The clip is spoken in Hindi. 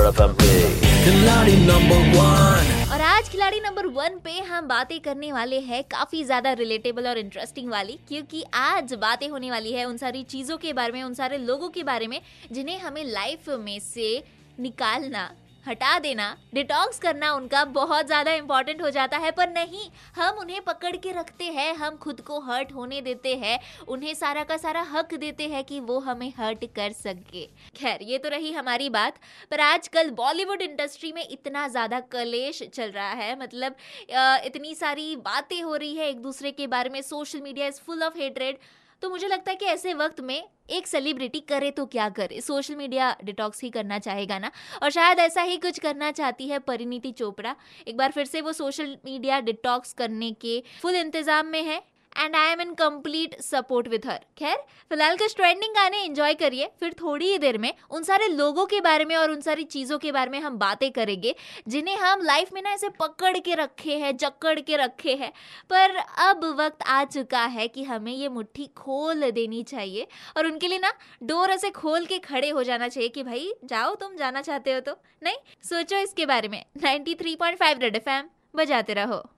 FM पे खिलाड़ी नंबर 1। और आज खिलाड़ी नंबर 1 पे हम बातें करने वाले हैं काफी ज्यादा रिलेटेबल और इंटरेस्टिंग वाली, क्योंकि आज बातें होने वाली है उन सारी चीजों के बारे में, उन सारे लोगों के बारे में जिन्हें हमें लाइफ में से निकालना, हटा देना, डिटॉक्स करना उनका बहुत ज़्यादा इम्पॉर्टेंट हो जाता है। पर नहीं, हम उन्हें पकड़ के रखते हैं, हम खुद को हर्ट होने देते हैं, उन्हें सारा का सारा हक देते हैं कि वो हमें हर्ट कर सके। खैर, ये तो रही हमारी बात। पर आजकल बॉलीवुड इंडस्ट्री में इतना ज़्यादा कलेश चल रहा है, मतलब इतनी सारी बातें हो रही है एक दूसरे के बारे में, social media is full of hatred. तो मुझे लगता है कि ऐसे वक्त में एक सेलिब्रिटी करे तो क्या करे, सोशल मीडिया डिटॉक्स ही करना चाहेगा ना। और शायद ऐसा ही कुछ करना चाहती है परिणीति चोपड़ा। एक बार फिर से वो सोशल मीडिया डिटॉक्स करने के फुल इंतजाम में है and I am in complete support with her. खैर, फिलहाल कुछ ट्रेंडिंग गाने एंजॉय करिए, फिर थोड़ी ही देर में उन सारे लोगों के बारे में और उन सारी चीज़ों के बारे में हम बातें करेंगे जिन्हें हम लाइफ में ना ऐसे पकड़ के रखे हैं, जकड़ के रखे हैं। पर अब वक्त आ चुका है कि हमें ये मुट्ठी खोल देनी चाहिए और उनके लिए ना डोर ऐसे खोल के खड़े हो जाना चाहिए कि भाई जाओ, तुम जाना चाहते हो तो। नहीं, सोचो इसके बारे में। 93.5 रेड एफएम बजाते रहो।